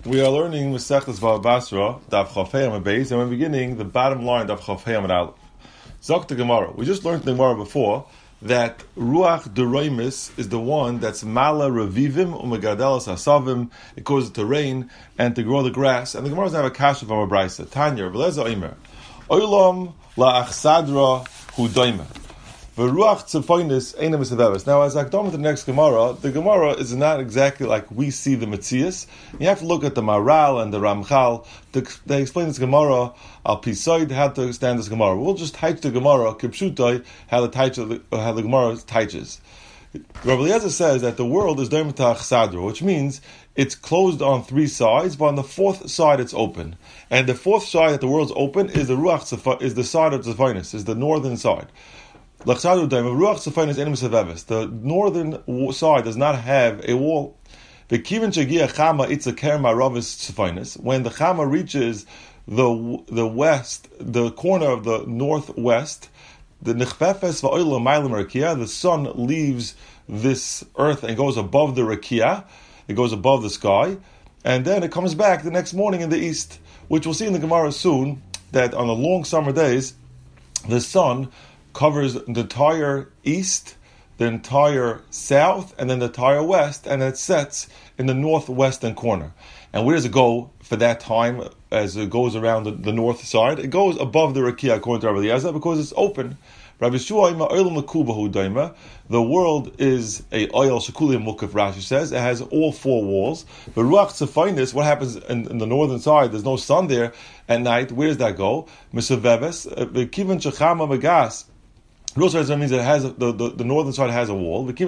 We are learning Masechtas Bava Basra, Daf Chaf Hei Amud Beis, and we're beginning the bottom line of Chaf Hei Amud Aleph. Zok the Gemara. We just learned the Gemara before that Ruach Deroimis is the one that's Mala Revivim Umegadelas Asavim. It causes it to rain and to grow the grass. And the Gemara doesn't have a kasha from a brisa. Tanya, Veleza Omer, Olam La Achsadra Hu Doima. V'ruach tzefoinis eina misaveves. Now, as I come to the next Gemara, the Gemara is not exactly like we see the Metzias. You have to look at the Maral and the Ramchal. They explain this Gemara al pisoid how to understand this Gemara. We'll just teach the Gemara kipshutai how the Gemara teaches. Rabbi Eliezer says that the world is doimatach sadra, which means it's closed on three sides, but on the fourth side it's open. And the fourth side that the world's open is the ruach is the side of tzefoinis, is the northern side. The northern side does not have a wall. When the Chama reaches the west, the corner of the northwest, the sun leaves this earth and goes above the rakia, it goes above the sky, and then it comes back the next morning in the east, which we'll see in the Gemara soon, that on the long summer days, the sun covers the entire east, the entire south, and then the entire west, and it sets in the northwestern corner. And where does it go for that time as it goes around the north side? It goes above the rakia, according to Rabbi Eliezer, because it's open. Rabbi Shua, the world is a oil shekulim mukaf, Rashi says. It has all four walls. But ruach tzefoinis, what happens in the northern side? There's no sun there at night. Where does that go? Misaveves, kivan shechama megas. It also means that it has the northern side has a wall. When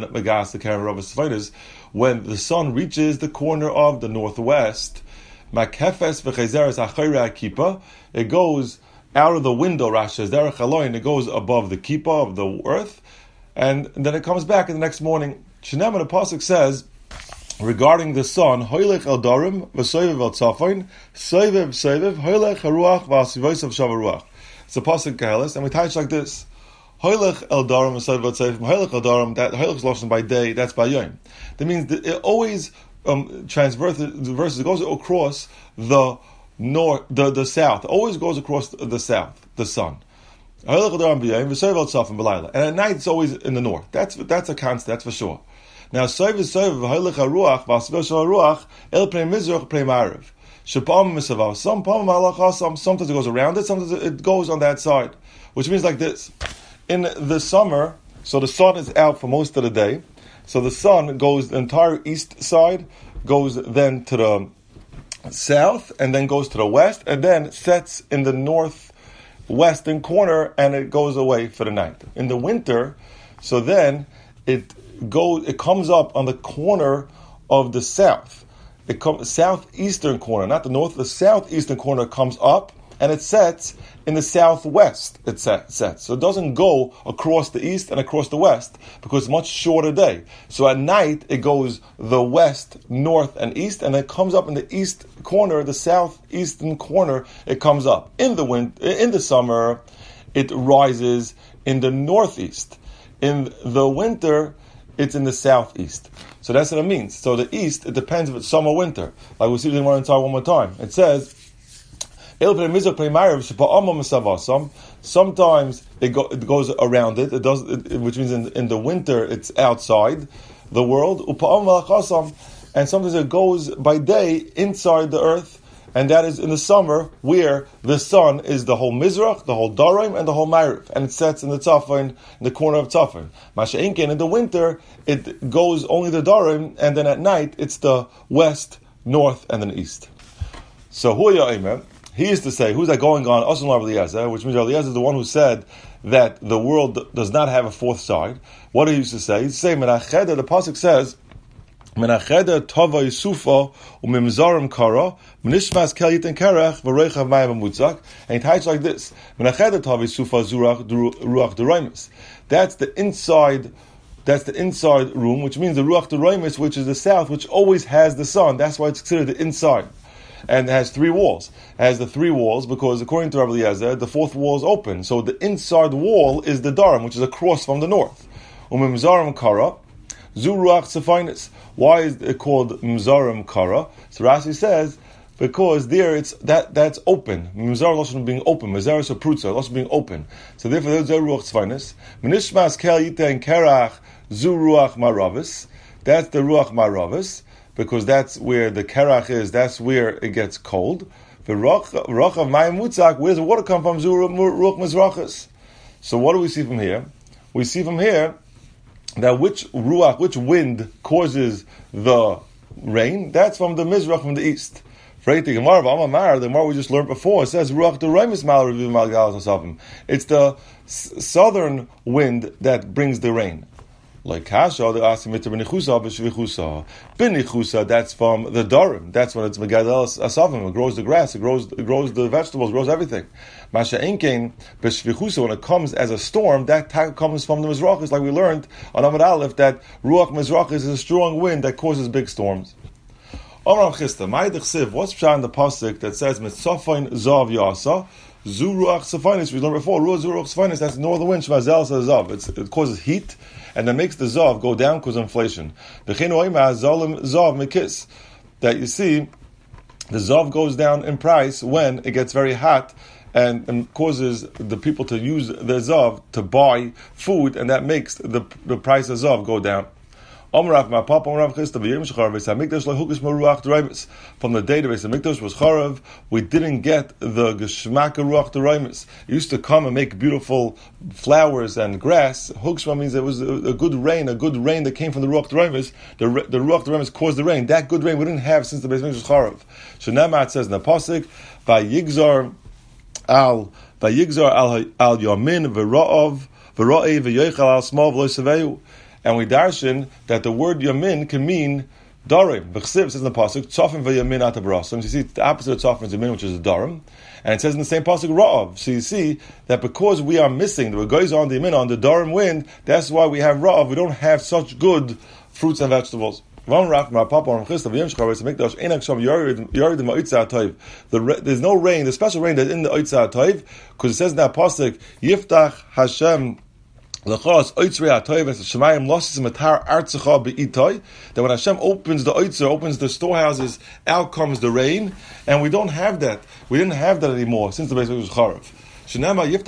the sun reaches the corner of the northwest, it goes out of the window. Rashi says, it goes above the kippah of the earth, and then it comes back in the next morning. Shneimah, the pasuk says regarding the sun, hoylech el darim v'soivev el tzafoin, soivev hoylech haruach v'asivosav shavaruach. It's a pasuk kahalas, and we touch like this. Hoylech el darim v'soivev tzafoin, hoylech el darim. That hoylech is lost by day. That's by yom. That means that it always transverses. It goes across the north, the south. It always goes across the south, the sun. And at night it's always in the north. That's a constant, that's for sure. Now, sometimes it goes around it, sometimes it goes on that side. Which means like this. In the summer, so the sun is out for most of the day. So the sun goes, the entire east side goes then to the south, and then goes to the west, and then sets in the northwestern corner, and it goes away for the night. In the winter, so then it comes up on the corner of the south. It comes southeastern corner, not the north. The southeastern corner comes up, and it sets in the southwest. It sets, so it doesn't go across the east and across the west because it's a much shorter day. So at night it goes the west, north, and east, and then it comes up in the east corner, the southeastern corner. It comes up in the summer. It rises in the northeast. In the winter, it's in the southeast. So that's what it means. So the east, it depends if it's summer or winter. Like we'll see one more time. It says, sometimes it goes around it. It does, which means in the winter it's outside the world. And sometimes it goes by day inside the earth, and that is in the summer where the sun is the whole Mizrach, the whole Darim, and the whole Ma'ariv, and it sets in the Tzafon, in the corner of Tzafon. In the winter it goes only the Darim, and then at night it's the west, north, and then east. So Huya Eimer, he used to say, who's that going on? Rabbi Eliezer, which means Rabbi Eliezer is the one who said that the world does not have a fourth side. What did he used to say? He used to say, Menacheda, the pasuk says, Menacheda tova Yusufa umimzarim kara Menishmas kelyit and kerech v'reichav mayim amutzak. And he types like this: Menacheda tova Yusufa ruach deraimis. That's the inside room, which means the ruach deraimis, which is the south, which always has the sun. That's why it's considered the inside. And it has three walls. It has the three walls because, according to Rabbi Eliezer, the fourth wall is open. So the inside wall is the Darim, which is across from the north. Umimzarim kara. Zu Ruach Tzefonis. Why is it called Mzarim Kara? So Rashi says, because there that's open. Mizar Lashon being open. Mizar is a prutza. Lashon being open. So therefore, there's a Ruach Tzfonis. Menishmas Kel Yiten Kerach Zu Ruach Maravis. That's the Ruach Maravis, because that's where the Kerach is. That's where it gets cold. The Ruach of Mayim Mutzak, where does the water come from? Zu Ruach Mizrachas. So what do we see from here? We see from here that which Ruach, which wind causes the rain? That's from the Mizrach, from the east. The Gemara we just learned before, it says Ruach D'Reimis Mal Reviv Mal Galas Nosafim. It's the southern wind that brings the rain. Like Kasha, the Asimita Benichusa B'Shvichusa. Benichusa, that's from the Dorim. That's when it's Megadel Asavim. It grows the grass, it grows the vegetables, it grows everything. Masha Inkein B'Shvichusa, when it comes as a storm, that comes from the Mizrachis, like we learned on Amud Aleph, that Ruach Mizrachis is a strong wind that causes big storms. Omram Chista, Ma'idich Siv, what's Pshat in the Pasuk that says Mitzofain Zav Yasa? Zu Ruach Tzefonis, we learned before, Ruach Zu Ruach Tzefonis, that's the northern wind, Shmazel says Zav. It causes heat, and that makes the Zav go down because of inflation. That you see, the Zav goes down in price when it gets very hot, and causes the people to use the Zav to buy food, and that makes the price of Zav go down. From the day the Beis Hamikdash was Charav, we didn't get the Geshmak Ruach D'Reimis. It used to come and make beautiful flowers and grass. Hukshma means it was a good rain that came from the Ruach D'Reimis. The Ruach D'Reimis caused the rain. That good rain we didn't have since the Beis Hamikdash was Charav. Shneimar says in the Pasuk, Vayigzar al Yamin v'Ra'av v'Yochel al Small v'Lo. And we darshan that the word Yamin can mean Darim. B'chsiv says in the pasuk Tzofim v'Yamin atabrasim. So you see the opposite of Tzofim is Yamin, which is a Darim, and it says in the same pasuk Ra'av. So you see that because we are missing the goes on the Yamin on the Darim wind, that's why we have Ra'av. We don't have such good fruits and vegetables. There's no rain, the special rain that's in the Oitzah Toiv, because it says in that pasuk Yiftach Hashem. That when Hashem opens the oitzer, opens the storehouses, out comes the rain, and we don't have that. We didn't have that anymore since the Beis Hamikdash was Charav. When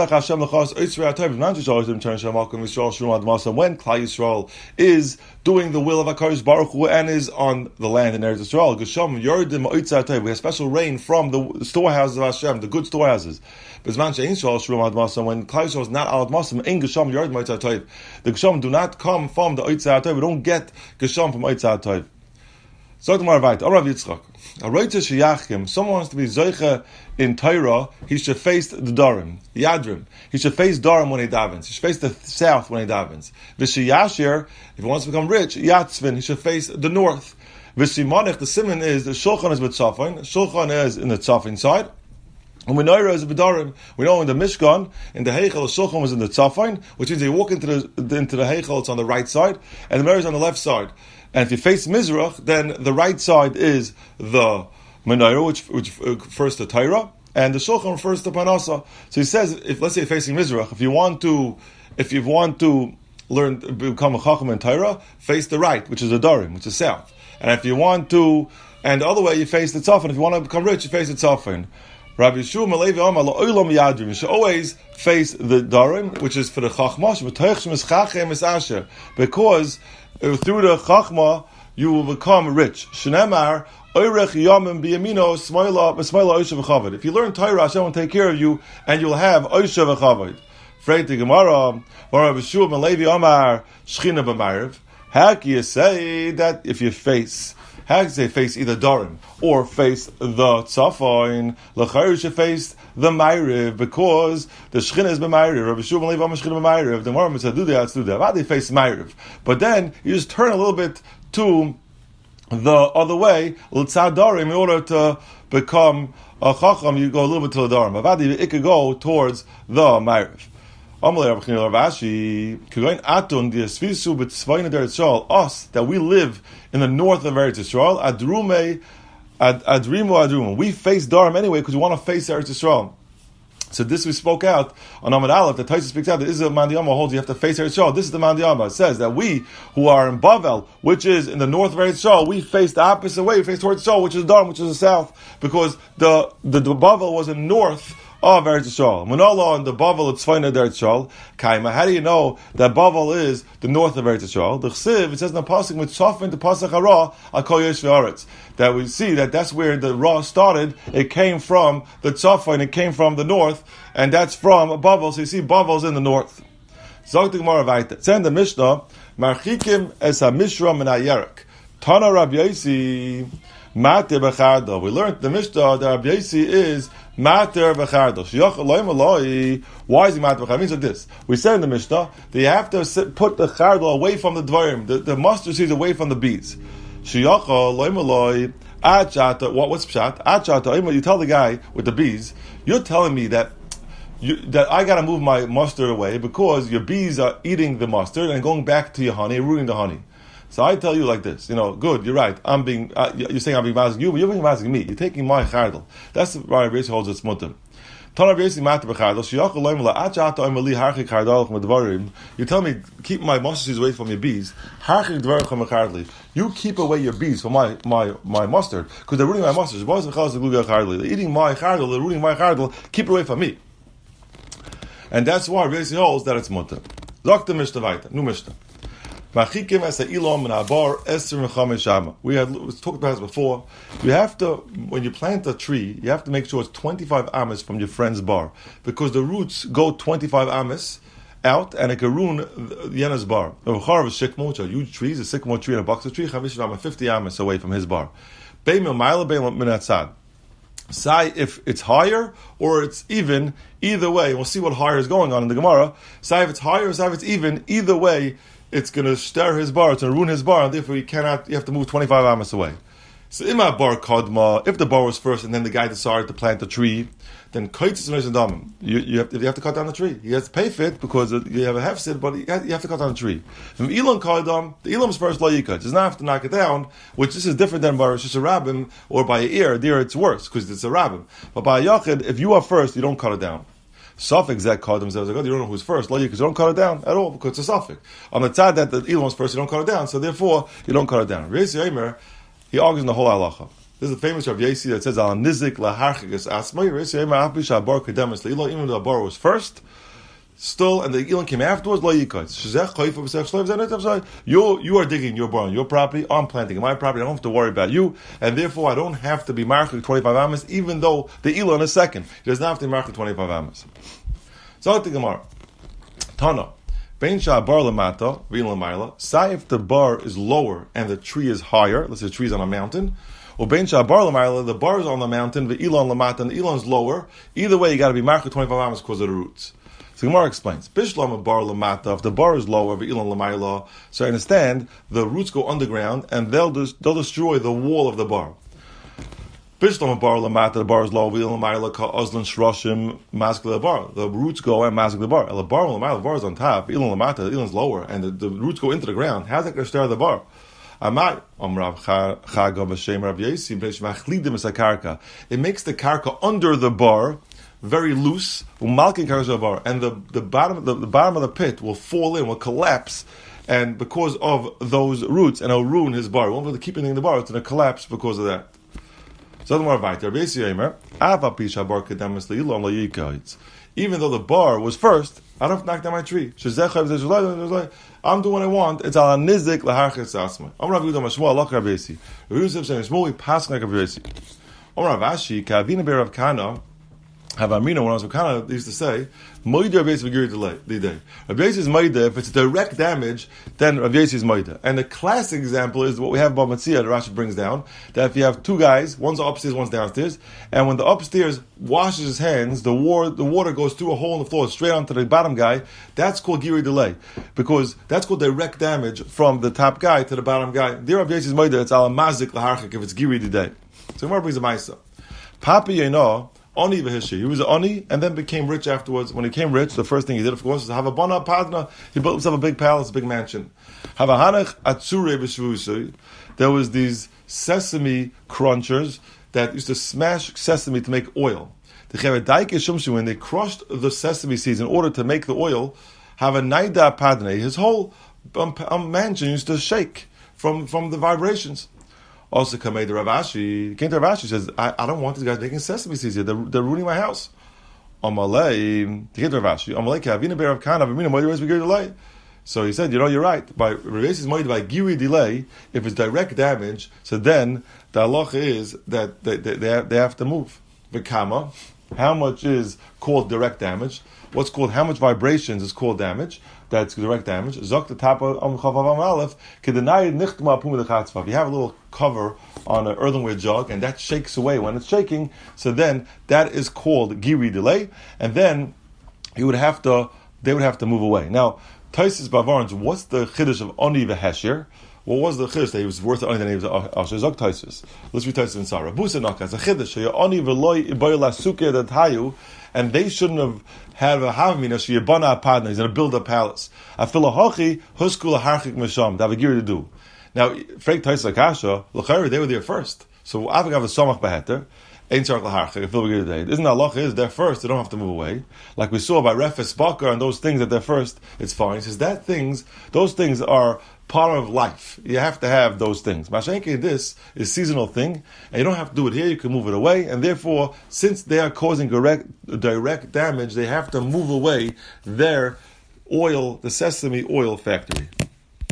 Klal Yisrael is doing the will of HaKadosh Baruch Hu and is on the land in Eretz Yisrael, we have special rain from the storehouses of Hashem, the good storehouses. When Klal Yisrael is not al Admasam, in Gesham Yord Moitza Toiv, the Gesham do not come from the Oitza Toiv. We don't get Gesham from Oitza Toiv. So tomorrow, right? Rav Yitzchak. Someone wants to be Zoicha in Torah, he should face the Darim, Yadrim. He should face Darim when he davens. He should face the south when he davens. V'shiyashir, if he wants to become rich, Yatzvin, he should face the north. V'shimonech, the simon is, the Shulchan is with Tzafin. Shulchan is in the Tzafin side. And we know is B'darim. We know in the Mishkan, in the Heichel, the Shulchan was in the Tzafin, which means you walk into the Heichel, it's on the right side, and the Menorah is on the left side. And if you face Mizrach, then the right side is the Menorah, which refers to Torah, and the Shulchan refers to Parnasa. So he says, if let's say you're facing Mizrach, if you want to learn become a Chacham in Torah, face the right, which is the Darim, which is south. And if you want to, and the other way, you face the Tzafin. If you want to become rich, you face the Tzafin. Rabbi Yeshua Malevi Amar La'olam Yadrim. You should always face the Darim, which is for the Chachma, because through the Chachma you will become rich. Shneimar Oirech Yamim B'Yamino Smoila Oisha V'Chavod. If you learn Torah, Hashem will take care of you, and you'll have Oisha V'Chavod. Freiti Gemara, Rabbi Yeshua Malevi Amar Shechina B'Ma'ariv. How can you say that if you face? How can you say face either Darim or face the Tzafon? L'chayr should face the Ma'ariv, because the Shechina is B'Ma'ariv. Rabbi Yeshua Malevi Amar Shechina B'Ma'ariv. The Gemara said, do that. Why do they face Ma'ariv? But then you just turn a little bit to the other way, l'tzad Darim, in order to become a Chacham, you go a little bit to the Darim. Avadi, it could go towards the Ma'ariv. Us, that we live in the north of Eretz Yisrael, Adrimu. We face Darim anyway because we want to face Eretz Yisrael. So this we spoke out on Amud Aleph. The Taisa speaks out that this is a Mandiyama holds you have to face Eretz Yisrael. This is the Mandiyama. It says that we who are in Bavel, which is in the north of Eretz Yisrael, we face the opposite way. We face towards Yisrael, which is Dharm, which is the south, because the Bavel was in north of Eretz Yisrael. Manala and the Bavel it's fine at Eretz Yisrael. Kaima. How do you know that Bavel is the north of Eretz Yisrael? The Chsiv, it says in the pasuk with Tzafin to Pasach Hara Al Kol Yesh V'Aretz, that we see that's where the Ra started. It came from the Tzafin. It came from the north, and that's from Bavel. So you see, Bavel's in the north. Zog the Gemara Vayta. It's in the Mishnah. Marchikim es HaMishra Min HaYerek. Tana Rabbi Yosi Mater B'Chardo. We learned the Mishnah that Rabbi Yosi is Mater B'Chardo. Why is he Mater B'Chardo? It means like this. We said in the Mishnah that you have to put the Chardo away from the Dvarim, the mustard seeds away from the bees. What's Pshat? You tell the guy with the bees, you're telling me that I got to move my mustard away because your bees are eating the mustard and going back to your honey, ruining the honey. So I tell you like this, good, you're right. You're saying I'm being mazing you, but you're being mazing me. You're taking my chardal. That's why Rabbi Yossi holds its mutter. You tell me, keep my mustard away from your bees. You keep away your bees from my mustard, because they're ruining my mustard. They're eating my chardal, they're ruining my chardal. Keep it away from me. And that's why Rabbi Yossi holds that it's mutter. Zok Mishnah weiter, new Mishnah. We had talked about this before. You have to, when you plant a tree, you have to make sure it's 25 amas from your friend's bar, because the roots go 25 amas out, and it can ruin Yena's bar. A shikmo, which are huge trees, a sycamore tree and a boxer tree, 50 amas away from his bar. Say if it's higher or it's even, either way, we'll see what higher is going on in the Gemara. Say if it's higher or say if it's even, either way, it's going to stir his bar, it's going to ruin his bar, and therefore you have to move 25 amas away. So ima bar kadma, if the bar was first and then the guy decided to plant a tree, then you have to cut down the tree. He has to pay for it because you have a hefsid, but you have to cut down the tree. From Elam kadam, the Elam's first lo yikach. Does not have to knock it down, which this is different than by Rosh Hashanah or by an ear. There it's worse because it's a rabbim. But by a yachid, if you are first, you don't cut it down. Suffix that kadam says, you don't know who's first. Lo yikach, you don't cut it down at all because it's a suffix. On the side that the Elam's first, you don't cut it down, so therefore you don't cut it down. He argues in the whole halacha. This is the famous Rav Yesi that says, "Al nizik laharchigas asmai." Even though the bar was first, still, and the Elam came afterwards. You are digging your barn, your property. I'm planting my property. I don't have to worry about you, and therefore I don't have to be marchik 25 amas, even though the Elam is second. He does not have to be marchik 25 amas. So the Gemara, Tana. Say if the bar is lower and the tree is higher, let's say the tree is on a mountain, or the bar is on the mountain, the Elon Lamata, and the Elon is lower, either way you got to be marked 25 amas because of the roots. So Gemara explains, Bishlam bar Lamata, if the bar is lower, the Elon Lamaila, so I understand the roots go underground and they'll destroy the wall of the bar. Bishlam bar Lamata, the bar is low, the roots go and mask the bar. The bar is on top, the Lamata, the is lower, and the roots go into the ground. How's that going to stir the bar? It makes the karka under the bar very loose, and the bottom of the pit will fall in, will collapse, and because of those roots, and it'll ruin his bar. It won't be able to keep anything in the bar, it's going to collapse because of that. Even though the bar was first, I don't have to knock down my tree. I'm doing what I want. It's al nizik laharchis asma. I'm Rav Yehuda Mashmuel Lach Rav Yesi. Rav Yosef saying Shmuel we pass like Rav Yesi. Rav Ashi Kavina Ber Rav Kana. Havamina when I was Rav Kana they used to say Moida Rav Yesi v'giri delay. Rav Yesi's Moida, if it's direct damage, then Rav Yesi's Moida. And the classic example is what we have about Matzia that Rashi brings down, that if you have two guys, one's upstairs, one's downstairs, and when the upstairs washes his hands, the water goes through a hole in the floor straight onto the bottom guy, that's called Giri delay. Because that's called direct damage from the top guy to the bottom guy. There Rav Yesi's Moida, it's al mazik laharchik if it's Giri delay. So Gemara brings a Maisa. Papi Yeno, Oni v'hishi. He was an Oni and then became rich afterwards. When he became rich, the first thing he did, of course, is have a bana padna. He built himself a big palace, a big mansion. Havahanach atzure b'shvusui. There was these sesame crunchers that used to smash sesame to make oil. When they crushed the sesame seeds in order to make the oil, have a naida padne, his whole mansion used to shake from the vibrations. Also, Kamei the Ravashi came to Ravashi, says, I don't want these guys making sesame seeds here. They're ruining my house. Amalei, he came to Ravashi. Amalei Kavina Be'er of Kana, V'mina Moed Reis B'Gir delay. So he said, you're right. By Reis is Moed by Giri delay, if it's direct damage, so then the halacha is that they have to move. V'kama, how much is called direct damage? What's called, how much vibrations is called damage? That's direct damage. Zok the top of Chavavam Aleph, Kedenai Nichtma Pum the Chatzvav. You have a little cover on an earthenware jug, and that shakes away. When it's shaking, so then that is called Giri delay, and then they would have to move away. Now, Taisis Bavarans, what's the chiddush of Oni v'Hesher? What was the chiddush that he was worth the Oni than he was Asher Zok Taisis? Let's read Taisis in Sarah. Busa Nakas, a chiddush, Oni v'Loi Ibayla Suke that Hayu, and they shouldn't have had a havmina sheyabana padna. He's going to build a palace. Afilahochi huskul harchik misham. They have a gear to do. Now, Freik Taisa Kasha, l'chayr, they were there first. So Avik have a samach beheter. Ain't sark l'harchik. If they're there, isn't Allah is there first? They don't have to move away. Like we saw by Refes Bakar and those things that they're first. It's fine. He says those things are part of life. You have to have those things. Mashenke, this is seasonal thing, and you don't have to do it here. You can move it away, and therefore, since they are causing direct damage, they have to move away their oil, the sesame oil factory.